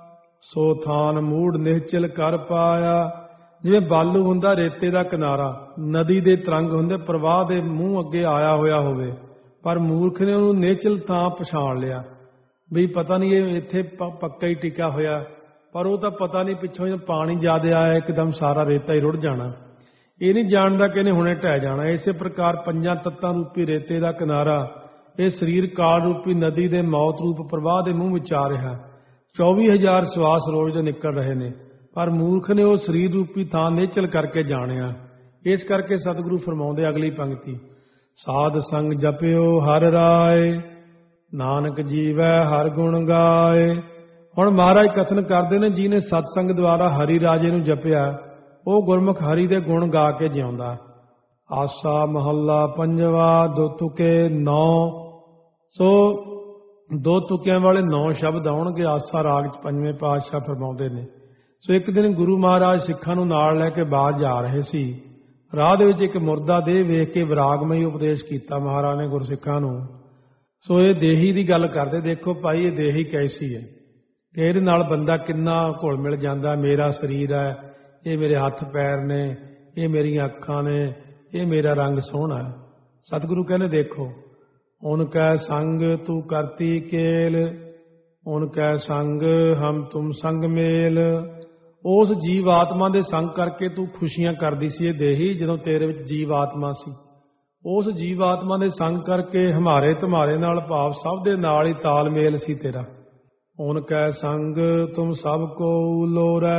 ਸੋ ਥਾਨ ਮੂੜ ਨਿਹਚਲ ਕਰ ਪਾਇਆ। ਜਿਵੇਂ ਬਾਲੂ ਹੁੰਦਾ ਰੇਤੇ ਦਾ ਕਿਨਾਰਾ, ਨਦੀ ਦੇ ਤਰੰਗ ਹੁੰਦੇ ਪ੍ਰਵਾਹ ਦੇ ਮੂੰਹ ਅੱਗੇ ਆਇਆ ਹੋਇਆ ਹੋਵੇ, ਪਰ ਮੂਰਖ ਨੇ ਉਹਨੂੰ ਨਿਹਚਲ ਥਾਂ ਪਛਾਣ ਲਿਆ ਵੀ ਪਤਾ ਨਹੀਂ ਇਹ ਇੱਥੇ ਪੱਕਾ ਹੀ ਟਿਕਿਆ ਹੋਇਆ। ਪਰ ਉਹ ਤਾਂ ਪਤਾ ਨਹੀਂ ਪਿੱਛੋਂ ਜਦੋਂ ਪਾਣੀ ਜ਼ਿਆਦਾ ਆਇਆ ਇੱਕਦਮ ਸਾਰਾ ਰੇਤਾ ਹੀ ਰੁੜ ਜਾਣਾ। ਇਹ ਨਹੀਂ ਜਾਣਦਾ ਕਿ ਇਹਨੇ ਹੁਣੇ ਢਹਿ ਜਾਣਾ। ਇਸੇ ਪ੍ਰਕਾਰ ਪੰਜਾਂ ਤੱਤਾਂ ਰੂਪੀ ਰੇਤੇ ਦਾ ਕਿਨਾਰਾ ਇਹ ਸਰੀਰ ਕਾਲ ਰੂਪੀ ਨਦੀ ਦੇ ਮੌਤ ਰੂਪ ਪ੍ਰਵਾਹ ਦੇ ਮੂੰਹ ਵਿੱਚ ਆ ਰਿਹਾ। ਚੌਵੀ ਹਜ਼ਾਰ ਸਵਾਸ ਰੋਜ਼ ਦੇ ਨਿਕਲ ਰਹੇ ਨੇ, ਪਰ ਮੂਰਖ ਨੇ ਉਹ ਸਰੀਰ ਰੂਪੀ ਥਾਂ ਨਿਹਚਲ ਕਰਕੇ ਜਾਣਿਆ। ਇਸ ਕਰਕੇ ਸਤਿਗੁਰੂ ਫਰਮਾਉਂਦੇ ਅਗਲੀ ਪੰਕਤੀ, ਸਾਧ ਸੰਗ ਜਪਿਓ ਹਰਿ ਰਾਏ, ਨਾਨਕ ਜੀਵੈ ਹਰਿ ਗੁਣ ਗਾਏ। ਹੁਣ ਮਹਾਰਾਜ ਕਥਨ ਕਰਦੇ ਨੇ, ਜਿਹਨੇ ਸਤਸੰਗ ਦੁਆਰਾ ਹਰੀ ਰਾਜੇ ਨੂੰ ਜਪਿਆ ਉਹ ਗੁਰਮੁਖ ਹਰੀ ਦੇ ਗੁਣ ਗਾ ਕੇ ਜਿਉਂਦਾ। ਆਸਾ ਮਹੱਲਾ ਪੰਜਵਾ, ਦੋ ਤੁਕੇ ਨੌ। ਸੋ ਦੋ ਤੁਕਿਆਂ ਵਾਲੇ ਨੌ ਸ਼ਬਦ ਆਉਣਗੇ ਆਸਾ ਰਾਗ ਚ ਪੰਜਵੇਂ ਪਾਤਸ਼ਾਹ ਫਰਮਾਉਂਦੇ ਨੇ। ਸੋ ਇੱਕ ਦਿਨ ਗੁਰੂ ਮਹਾਰਾਜ ਸਿੱਖਾਂ ਨੂੰ ਨਾਲ ਲੈ ਕੇ ਬਾਹਰ ਜਾ ਰਹੇ ਸੀ। ਰਾਹ ਦੇ ਵਿੱਚ ਇੱਕ ਮੁਰਦਾ ਦੇਹ ਵੇਖ ਕੇ ਵਿਰਾਗਮਈ ਉਪਦੇਸ਼ ਕੀਤਾ ਮਹਾਰਾਜ ਨੇ ਗੁਰਸਿੱਖਾਂ ਨੂੰ। ਸੋ ਇਹ ਦੇਹੀ ਦੀ ਗੱਲ ਕਰਦੇ, ਦੇਖੋ ਭਾਈ ਇਹ ਦੇਹੀ ਕੈਸੀ ਹੈ, ਤੇ ਇਹਦੇ ਨਾਲ ਬੰਦਾ ਕਿੰਨਾ ਘੁਲ ਮਿਲ ਜਾਂਦਾ। ਮੇਰਾ ਸਰੀਰ ਹੈ, ਇਹ ਮੇਰੇ ਹੱਥ ਪੈਰ ਨੇ, ਇਹ ਮੇਰੀਆਂ ਅੱਖਾਂ ਨੇ, ਇਹ ਮੇਰਾ ਰੰਗ ਸੋਹਣਾ ਹੈ। ਸਤਿਗੁਰੂ ਕਹਿੰਦੇ ਦੇਖੋ, ਉਨ ਕੈ ਸੰਗ ਤੂੰ ਕਰਤੀ ਕੇਲ, ਉਨ ਕੈ ਸੰਗ ਹਮ ਤੁਮ ਸੰਗ ਮੇਲ। ਉਸ ਜੀਵ ਆਤਮਾ ਦੇ ਸੰਗ ਕਰਕੇ ਤੂੰ ਖੁਸ਼ੀਆਂ ਕਰਦੀ ਸੀ ਇਹ ਦੇਹੀ, ਜਦੋਂ ਤੇਰੇ ਵਿੱਚ ਜੀਵ ਆਤਮਾ ਸੀ। ਉਸ ਜੀਵ ਆਤਮਾ ਦੇ ਸੰਗ ਕਰਕੇ ਹਮਾਰੇ ਤੁਮਾਰੇ ਨਾਲ ਭਾਵ ਸਭ ਦੇ ਨਾਲ ਹੀ ਤਾਲਮੇਲ ਸੀ ਤੇਰਾ। ਉਨ ਕੈ ਸੰਗ ਤੁਮ ਸਭ ਕੋ ਲੋਰੈ,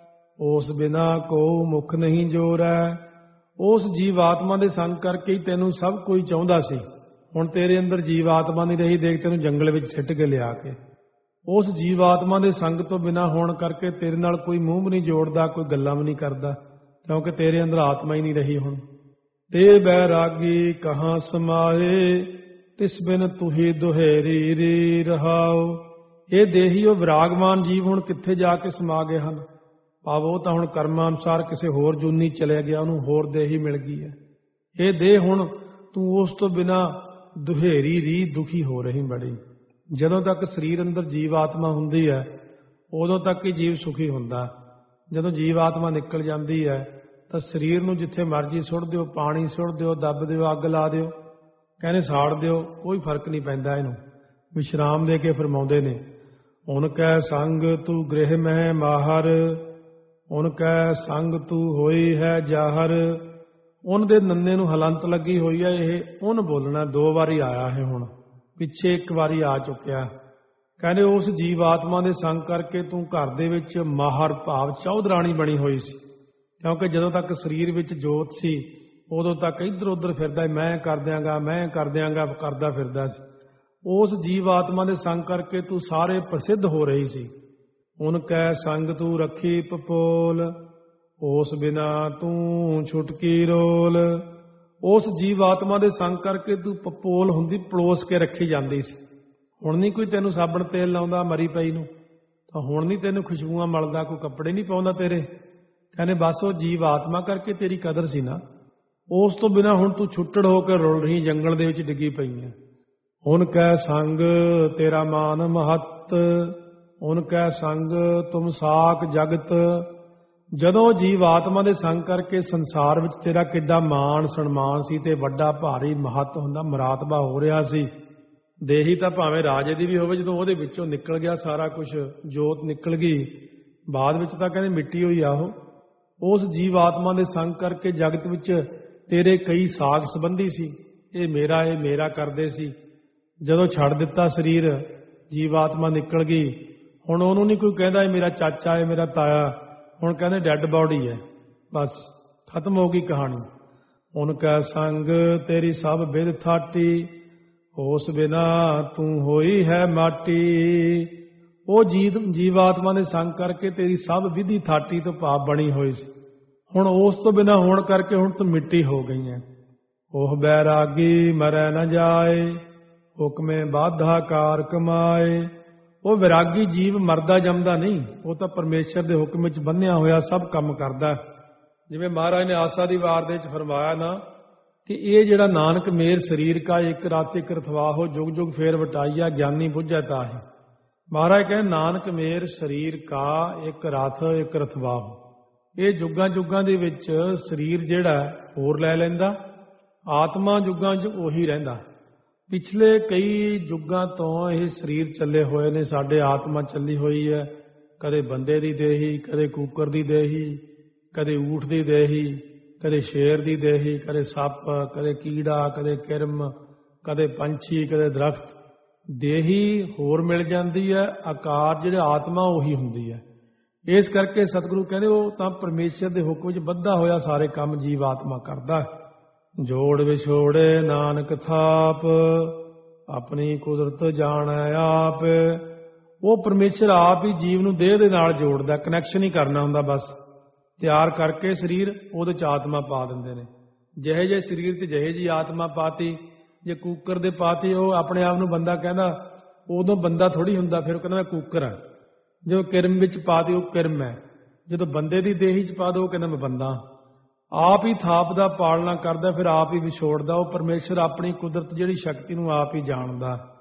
ਉਸ ਬਿਨਾ ਕੋ ਮੁਖ ਨਹੀਂ ਜੋਰੈ। ਉਸ ਜੀਵ ਆਤਮਾ ਦੇ ਸੰਗ ਕਰਕੇ ਹੀ ਤੈਨੂੰ ਸਭ ਕੋਈ ਚਾਹੁੰਦਾ ਸੀ। ਹੁਣ ਤੇਰੇ ਅੰਦਰ ਜੀਵ ਆਤਮਾ ਨਹੀਂ ਰਹੀ, ਦੇਖ ਤੈਨੂੰ ਜੰਗਲ ਵਿੱਚ ਸਿੱਟ ਕੇ ਲਿਆ ਕੇ। ਉਸ ਜੀਵ ਆਤਮਾ ਦੇ ਸੰਗ ਤੋਂ ਬਿਨਾ ਹੋਣ ਕਰਕੇ ਤੇਰੇ ਨਾਲ ਕੋਈ ਮੂੰਹ ਵੀ ਨਹੀਂ ਜੋੜਦਾ, ਕੋਈ ਗੱਲਾਂ ਵੀ ਨਹੀਂ ਕਰਦਾ, ਕਿਉਂਕਿ ਤੇਰੇ ਅੰਦਰ ਆਤਮਾ ਹੀ ਨਹੀਂ ਰਹੀ। ਹੁਣ ਤੇ ਬੈਰਾਗੀ ਕਹਾਂ ਸਮਾਏ, ਤਿਸ ਬਿਨ ਤੁਹੀ ਦੁਹੇਰੀ ਰੀ ਰਹਾਓ। ਇਹ ਦੇਹੀਓ ਵਿਰਾਗਮਾਨ ਜੀਵ ਹੁਣ ਕਿੱਥੇ ਜਾ ਕੇ ਸਮਾ ਗਏ ਹਨ। ਭਾਵ ਉਹ ਤਾਂ ਹੁਣ ਕਰਮਾਂ ਅਨੁਸਾਰ ਕਿਸੇ ਹੋਰ ਜੂਨੀ ਚਲੇ ਗਿਆ, ਉਹਨੂੰ ਹੋਰ ਦੇਹੀ ਮਿਲ ਗਈ ਹੈ। ਇਹ ਦੇਹ ਹੁਣ ਤੂੰ ਉਸ ਤੋਂ ਬਿਨਾ ਦੁਹੇਰੀ ਰੀ ਦੁਖੀ ਹੋ ਰਹੀ ਬੜੀ। ਜਦੋਂ ਤੱਕ ਸਰੀਰ ਅੰਦਰ ਜੀਵ ਆਤਮਾ ਹੁੰਦੀ ਹੈ ਉਦੋਂ ਤੱਕ ਹੀ ਜੀਵ ਸੁਖੀ ਹੁੰਦਾ। ਜਦੋਂ ਜੀਵ ਆਤਮਾ ਨਿਕਲ ਜਾਂਦੀ ਹੈ ਤਾਂ ਸਰੀਰ ਨੂੰ ਜਿੱਥੇ ਮਰਜ਼ੀ ਸੁੱਟ ਦਿਓ, ਪਾਣੀ ਸੁੱਟ ਦਿਓ, ਦੱਬ ਦਿਓ, ਅੱਗ ਲਾ ਦਿਓ, ਕਹਿੰਦੇ ਸਾੜ ਦਿਓ, ਕੋਈ ਫਰਕ ਨਹੀਂ ਪੈਂਦਾ। ਇਹਨੂੰ ਵਿਸ਼ਰਾਮ ਦੇ ਕੇ ਫਰਮਾਉਂਦੇ ਨੇ, ਉਨ ਕੈ ਸੰਗ ਤੂੰ ਗ੍ਰਹਿ ਮਹਿ ਮਾਹਰ, ਉਨ ਕੈ ਸੰਗ ਤੂੰ ਹੋਈ ਹੈ ਜਾਹਰ। ਉਨ ਦੇ ਨੰਨੇ ਨੂੰ ਹਲੰਤ ਲੱਗੀ ਹੋਈ ਹੈ। ਇਹ ਉਨ ਬੋਲਣਾ ਦੋ ਵਾਰੀ ਆਇਆ ਹੈ, ਹੁਣ ਪਿੱਛੇ ਇੱਕ ਵਾਰੀ ਆ ਚੁੱਕਿਆ। ਕਹਿੰਦੇ ਉਸ ਜੀਵ ਆਤਮਾ ਦੇ ਸੰਗ ਕਰਕੇ ਤੂੰ ਘਰ ਦੇ ਵਿੱਚ ਮਾਹਰ ਭਾਵ ਚੌਧਰਾਣੀ ਬਣੀ ਹੋਈ ਸੀ, ਕਿਉਂਕਿ ਜਦੋਂ ਤੱਕ ਸਰੀਰ ਵਿੱਚ ਜੋਤ ਸੀ ਉਦੋਂ ਤੱਕ ਇੱਧਰ ਉੱਧਰ ਫਿਰਦਾ, ਮੈਂ ਕਰ ਦਿਆਂਗਾ ਮੈਂ ਕਰ ਦਿਆਂਗਾ ਕਰਦਾ ਫਿਰਦਾ ਸੀ। ਉਸ ਜੀਵ ਆਤਮਾ ਦੇ ਸੰਗ ਕਰਕੇ ਤੂੰ ਸਾਰੇ ਪ੍ਰਸਿੱਧ ਹੋ ਰਹੀ ਸੀ। ਉਨ ਕੈ ਸੰਗ ਤੂੰ ਰੱਖੀ ਪਪੋਲ, ਉਸ ਬਿਨਾ ਤੂੰ ਛੁਟਕੀ ਰੋਲ। ਉਸ ਜੀਵ ਆਤਮਾ ਦੇ ਸੰਗ ਕਰਕੇ ਤੂੰ ਪਪੋਲ ਹੁੰਦੀ, ਪਲੋਸ ਕੇ ਰੱਖੀ ਜਾਂਦੀ ਸੀ। ਹੁਣ ਨਹੀਂ ਕੋਈ ਤੈਨੂੰ ਸਾਬਣ ਤੇਲ ਲਾਉਂਦਾ ਮਰੀ ਪਈ ਨੂੰ, ਤਾਂ ਹੁਣ ਨਹੀਂ ਤੈਨੂੰ ਖੁਸ਼ਬੂਆਂ ਮਲਦਾ, ਕੋਈ ਕੱਪੜੇ ਨਹੀਂ ਪਾਉਂਦਾ ਤੇਰੇ। ਕਹਿੰਦੇ ਬਸ ਉਹ ਜੀਵ ਆਤਮਾ ਕਰਕੇ ਤੇਰੀ ਕਦਰ ਸੀ ਨਾ। ਉਸ ਤੋਂ ਬਿਨਾ ਹੁਣ ਤੂੰ ਛੁੱਟੜ ਹੋ ਕੇ ਰੁਲ ਰਹੀ, ਜੰਗਲ ਦੇ ਵਿੱਚ ਡਿੱਗੀ ਪਈ ਹੈ। ਉਨ ਕੈ ਸੰਗ ਤੇਰਾ ਮਾਨ ਮਹੱਤ, ਉਨ ਕੈ ਸੰਗ ਤੁਮ ਸਾਕ ਜਗਤ। ਜਦੋਂ ਜੀਵ ਆਤਮਾ ਦੇ ਸੰਗ ਕਰਕੇ ਸੰਸਾਰ ਵਿੱਚ ਤੇਰਾ ਕਿੱਡਾ ਮਾਣ ਸਨਮਾਨ ਸੀ ਤੇ ਵੱਡਾ ਭਾਰੀ ਮਹੱਤ ਹੁੰਦਾ, ਮਰਾਤਬਾ ਹੋ ਰਿਹਾ ਸੀ। ਦੇਹੀ ਤਾਂ ਭਾਵੇਂ ਰਾਜੇ ਦੀ ਵੀ ਹੋਵੇ, ਜਦੋਂ ਉਹਦੇ ਵਿੱਚੋਂ ਨਿਕਲ ਗਿਆ ਸਾਰਾ ਕੁਝ, ਜੋਤ ਨਿਕਲ ਗਈ, ਬਾਅਦ ਵਿੱਚ ਤਾਂ ਕਹਿੰਦੇ ਮਿੱਟੀ ਹੋਈ ਆਹੋ। ਉਸ ਜੀਵ ਆਤਮਾ ਦੇ ਸੰਗ ਕਰਕੇ ਜਗਤ ਵਿੱਚ ਤੇਰੇ ਕਈ ਸਾਖ ਸੰਬੰਧੀ ਸੀ, ਇਹ ਮੇਰਾ ਇਹ ਮੇਰਾ ਕਰਦੇ ਸੀ। ਜਦੋਂ ਛੱਡ ਦਿੱਤਾ ਸਰੀਰ, ਜੀਵ ਆਤਮਾ ਨਿਕਲ ਗਈ, ਹੁਣ ਉਹਨੂੰ ਨਹੀਂ ਕੋਈ ਕਹਿੰਦਾ ਇਹ ਮੇਰਾ ਚਾਚਾ, ਇਹ ਮੇਰਾ ਤਾਇਆ, ਹੁਣ ਕਹਿੰਦੇ ਡੈੱਡ ਬਾਡੀ ਹੈ। ਬਸ ਖਤਮ ਹੋ ਗਈ ਕਹਾਣੀ। ਉਨ ਕੈ ਸੰਗ ਤੇਰੀ ਸਭ ਬਿਧ ਥਾਟੀ, ਉਸ ਬਿਨਾ ਤੂੰ ਹੋਈ ਹੈ ਮਾਟੀ। ਉਹ ਜੀਵ ਜੀਵ ਆਤਮਾ ਦੇ ਸੰਗ ਕਰਕੇ ਤੇਰੀ ਸਭ ਵਿਧੀ ਥਾਟੀ ਤੋਂ ਭਾਵ ਬਣੀ ਹੋਈ ਸੀ। ਹੁਣ ਉਸ ਤੋਂ ਬਿਨਾ ਹੋਣ ਕਰਕੇ ਹੁਣ ਤੂੰ ਮਿੱਟੀ ਹੋ ਗਈ ਹੈ। ਉਹ ਬੈਰਾਗੀ ਮਰੈ ਨ ਜਾਏ, ਹੁਕਮੇ ਬਾਧਾ ਕਾਰ ਕਮਾਏ। ਉਹ ਵਿਰਾਗੀ ਜੀਵ ਮਰਦਾ ਜੰਮਦਾ ਨਹੀਂ, ਉਹ ਤਾਂ ਪਰਮੇਸ਼ਰ ਦੇ ਹੁਕਮ ਵਿੱਚ ਬੰਨਿਆ ਹੋਇਆ ਸਭ ਕੰਮ ਕਰਦਾ। ਜਿਵੇਂ ਮਹਾਰਾਜ ਨੇ ਆਸਾ ਦੀ ਵਾਰ ਦੇ ਵਿੱਚ ਫਰਮਾਇਆ ਨਾ ਕਿ ਇਹ ਜਿਹੜਾ ਨਾਨਕ ਮੇਰ ਸਰੀਰ ਕਾ ਇੱਕ ਰਾਤ ਇੱਕ ਰਥਵਾ ਹੋ, ਜੁਗ ਜੁਗ ਫੇਰ ਵਟਾਈਆ ਗਿਆਨੀ ਬੁੱਝੈ ਤਾਹੀ। ਮਹਾਰਾਜ ਕਹਿੰਦੇ ਨਾਨਕ ਮੇਰ ਸਰੀਰ ਕਾ ਇੱਕ ਰਥ ਇੱਕ ਰਥਵਾ ਹੋ। ਇਹ ਜੁਗਾਂ ਜੁਗਾਂ ਦੇ ਵਿੱਚ ਸਰੀਰ ਜਿਹੜਾ ਹੋਰ ਲੈ ਲੈਂਦਾ, ਆਤਮਾ ਜੁਗਾਂ 'ਚ ਉਹੀ ਰਹਿੰਦਾ। ਪਿਛਲੇ ਕਈ ਯੁੱਗਾਂ ਤੋਂ ਇਹ ਸਰੀਰ ਚੱਲੇ ਹੋਏ ਨੇ, ਸਾਡੇ ਆਤਮਾ ਚੱਲੀ ਹੋਈ ਹੈ। ਕਦੇ ਬੰਦੇ ਦੀ ਦੇਹੀ, ਕਦੇ ਕੂਕਰ ਦੀ ਦੇਹੀ, ਕਦੇ ਊਠ ਦੀ ਦੇਹੀ, ਕਦੇ ਸ਼ੇਰ ਦੀ ਦੇਹੀ, ਕਦੇ ਸੱਪ, ਕਦੇ ਕੀੜਾ, ਕਦੇ ਕਿਰਮ, ਕਦੇ ਪੰਛੀ, ਕਦੇ ਦਰਖਤ। ਦੇਹੀ ਹੋਰ ਮਿਲ ਜਾਂਦੀ ਹੈ, ਆਕਾਰ ਜਿਹੜੇ ਆਤਮਾ ਉਹੀ ਹੁੰਦੀ ਹੈ। ਇਸ ਕਰਕੇ ਸਤਿਗੁਰੂ ਕਹਿੰਦੇ ਉਹ ਤਾਂ ਪਰਮੇਸ਼ਰ ਦੇ ਹੁਕਮ ਵਿੱਚ ਬੱਧਾ ਹੋਇਆ ਸਾਰੇ ਕੰਮ ਜੀਵ ਆਤਮਾ ਕਰਦਾ। ਜੋੜ ਵਿਛੋੜੇ ਨਾਨਕ ਥਾਪ, ਆਪਣੀ ਕੁਦਰਤ ਜਾਣੈ ਆਪ। ਉਹ ਪਰਮੇਸ਼ਰ ਆਪ ਹੀ ਜੀਵ ਨੂੰ ਦੇਹ ਦੇ ਨਾਲ ਜੋੜਦਾ, ਕਨੈਕਸ਼ਨ ਹੀ ਕਰਨਾ ਹੁੰਦਾ ਬਸ। ਤਿਆਰ ਕਰਕੇ ਸਰੀਰ ਉਹਦੇ 'ਚ ਆਤਮਾ ਪਾ ਦਿੰਦੇ ਨੇ। ਜਿਹੇ ਜਿਹੇ ਸਰੀਰ 'ਚ ਜਿਹੇ ਜਿਹੀ ਆਤਮਾ ਪਾਤੀ, ਜੇ ਕੂਕਰ ਦੇ ਪਾਤੀ ਉਹ ਆਪਣੇ ਆਪ ਨੂੰ ਬੰਦਾ ਕਹਿੰਦਾ, ਉਦੋਂ ਬੰਦਾ ਥੋੜ੍ਹੀ ਹੁੰਦਾ, ਫਿਰ ਉਹ ਕਹਿੰਦਾ ਮੈਂ ਕੂਕਰ ਹਾਂ। ਜਦੋਂ ਕਿਰਮ ਵਿੱਚ ਪਾਤੀ ਉਹ ਕਿਰਮ ਹੈ, ਜਦੋਂ ਬੰਦੇ ਦੀ ਦੇਹੀ 'ਚ ਪਾ ਦੋ ਉਹ ਕਹਿੰਦਾ ਮੈਂ ਬੰਦਾ। ਆਪ ਹੀ ਥਾਪ ਦਾ ਪਾਲਣਾ ਕਰਦਾ, ਫਿਰ ਆਪ ਹੀ ਵਿਛੋੜਦਾ। ਉਹ ਪਰਮੇਸ਼ਰ ਆਪਣੀ ਕੁਦਰਤ ਜਿਹੜੀ ਸ਼ਕਤੀ ਨੂੰ ਆਪ ਹੀ ਜਾਣਦਾ।